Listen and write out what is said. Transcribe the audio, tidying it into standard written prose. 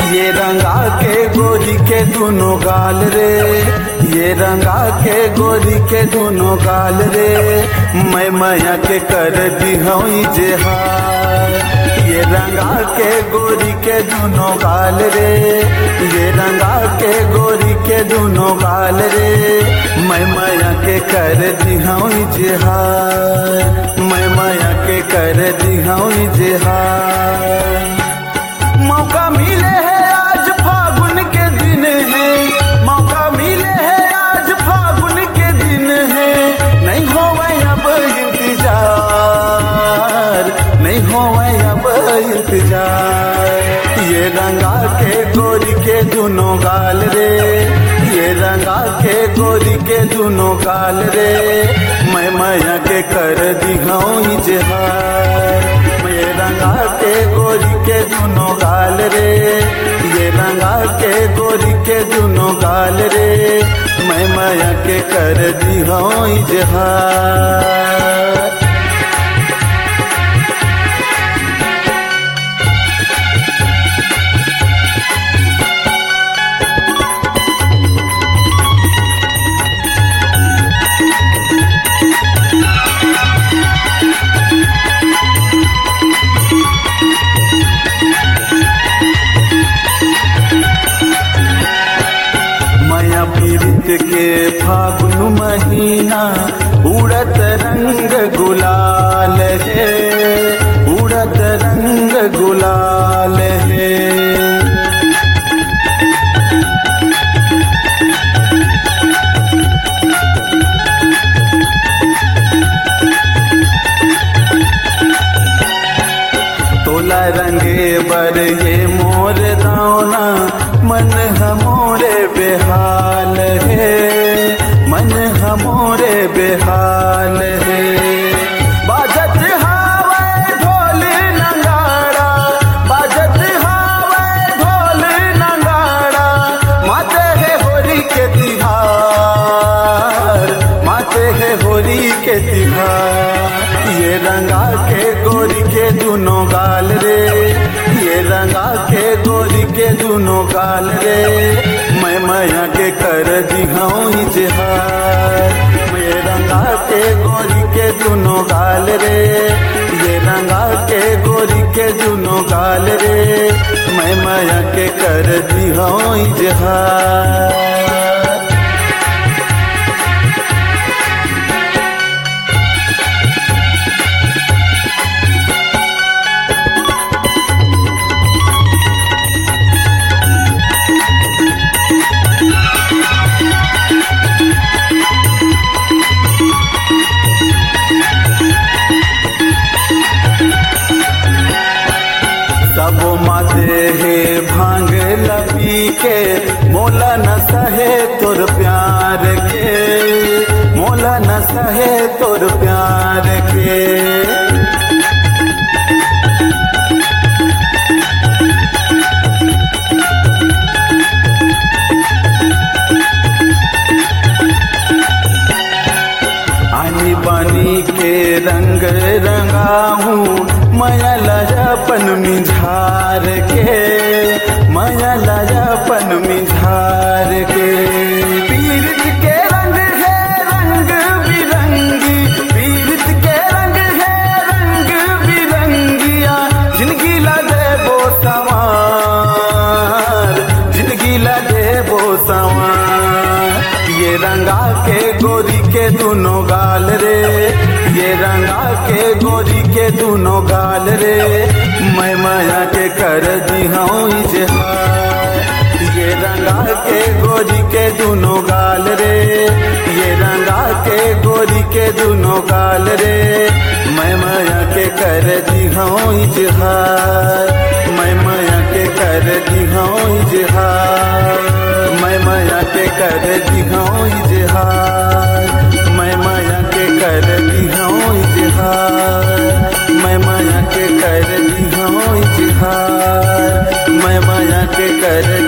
ये रंगा के गोरी के दोनों गाल रे, ये रंगा के गोरी के दोनों गाल रे, मैं माया के कर दी हूँ जेहार। ये रंगा के गोरी के दोनों गाल रे, ये रंगा के गोरी के दोनों गाल रे, मैं माया के कर दी हूँ जेहार, मैं माया के कर दी हूँ जेहार। मौका मिले है आज फागुन के दिन है, मौका मिले है आज फागुन के दिन है, नहीं होवे अब इंतजार, नहीं होवे अब इंतजार। ये रंगा के गोरी के दोनों गाल रे, ये रंगा के गोरी के दोनों गाल रे, मैं माया के कर दी हूँ इजहार। ये रंगा के गोरी के दोनों गाल रे, ये रंगा के गोरी के दोनों गाल रे, मैं माया के कर दी हूँ इजहार। के फागुन महीना उड़त रंग गुलाल है, उड़त रंग गुलाल है। तोला रंगे बर ये मोर दावना, मन हमोरे बेहाल है, मन हमोरे बेहाल है। बाजत हावे ढोल नगाड़ा, बाजत हावे ढोल नगाड़ा, माते है होली के तिहार, माते है होली के तिहार। ये रंगा के गोरी के दोनों गाल रे, ये रंगा के गोरी के दोनों गाल रे, मैं माया के कर दी हूँ इजहार। मैं रंगा के गोरी के दोनों गाल रे, ये रंगा के गोरी के दोनों गाल रे, मैं माया के कर दी हूँ इजहार। सबो माते है भांग लपी के, मोला न सहे तोर प्यार के, मोला न सहे तोर प्यार के। आनी बानी के रंग रंगाहूँ, माया लाजापन मिझार के, माया लाजापन मिझार के। पीरित के रंग है रंग बिरंगी, पीरित के रंग है रंग बिरंगिया, जिंदगी ला दे वो सवार, जिंदगी ला दे वो सवार। ये रंगा के गोरी के दोनों गाल रे, ये रंगा के गोरी के दोनों गाल रे, मैं माया के कर दी हूँ इजहार। ये रंगा के गोरी के दोनों गाल रे, ये रंगा के गोरी के दोनों गाल रे, मैं माया के कर दी हूँ इजहार। मैं माया के कर दी हूँ इजहार, मैं माया के कर दी हूँ इजहार, मैं माया के कर दी हूँ इजहार, मैं माया के कर दी हूँ इजहार, मैं माया के कर